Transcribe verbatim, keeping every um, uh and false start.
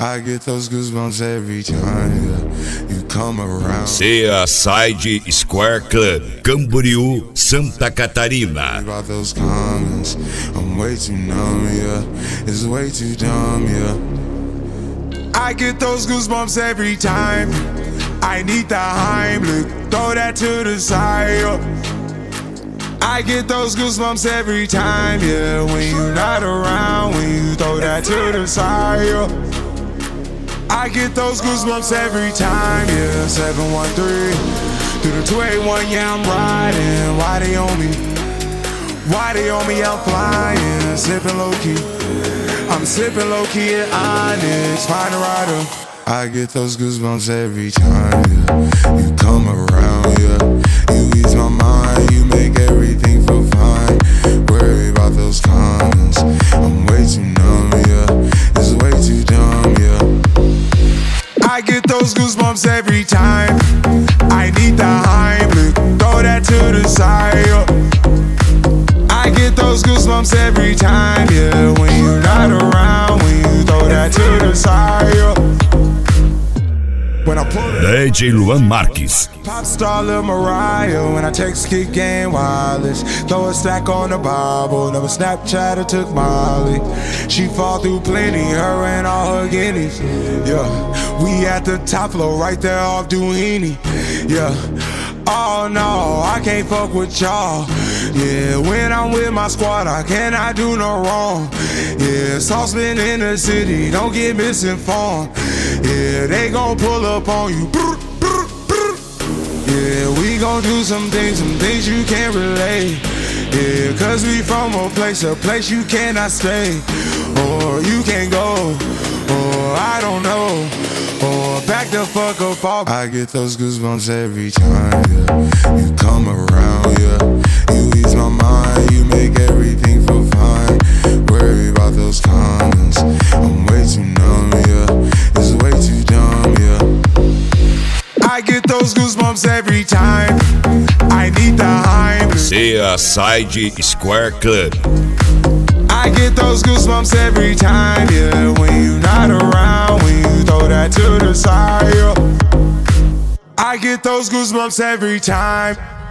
I get those goosebumps every time yeah, you come around. C A Side Square Club, Camboriú, Santa Catarina. About those comments, I'm way too numb, yeah. It's way too dumb, yeah. I get those goosebumps every time. I need the Heimlich, throw that to the side. Yeah. I get those goosebumps every time, yeah. When you're not around, when you throw that to the side. Yeah. I get those goosebumps every time, yeah. seven one three through the two eight one, yeah, I'm riding. Why they on me? Why they on me? I'm flying, sipping low key. I'm sipping low key at Onyx, find a rider. I get those goosebumps every time, yeah. You come around, yeah. You ease my mind, you make everything feel fine. Worry about those comments, I'm way too numb, yeah. It's way too dumb, yeah. I get those goosebumps every time. I need the Heimlich, throw that to the side. I get those goosebumps every time, yeah. When you're not around, when you throw that to the side. When I pull D J Luan Marques. Pop star Lil Mariah, when I text kick game wireless. Throw a stack on the Bible, never Snapchat or took Molly. She fall through plenty, her and all her guineas. Yeah, we at the top floor, right there off Duini. Yeah, oh no, I can't fuck with y'all. Yeah, when I'm with my squad, I cannot do no wrong. Yeah, saucepan in the city, don't get misinformed. Yeah, they gon' pull up on you. Yeah, we gon' do some things, some things you can't relate. Yeah, cause we from a place, a place you cannot stay. Or you can't go, or I don't know. Or back the fuck up off. I get those goosebumps every time, yeah. You come around, yeah. You ease my mind, you make everything feel fine. Worry about those comments, I'm way too numb, yeah. It's way too dumb, yeah. I get those goosebumps every time. I need the Heimlich. C A Side Square Club. I get those goosebumps every time, yeah. When you're not around, when you throw that to the side. Yeah. I get those goosebumps every time.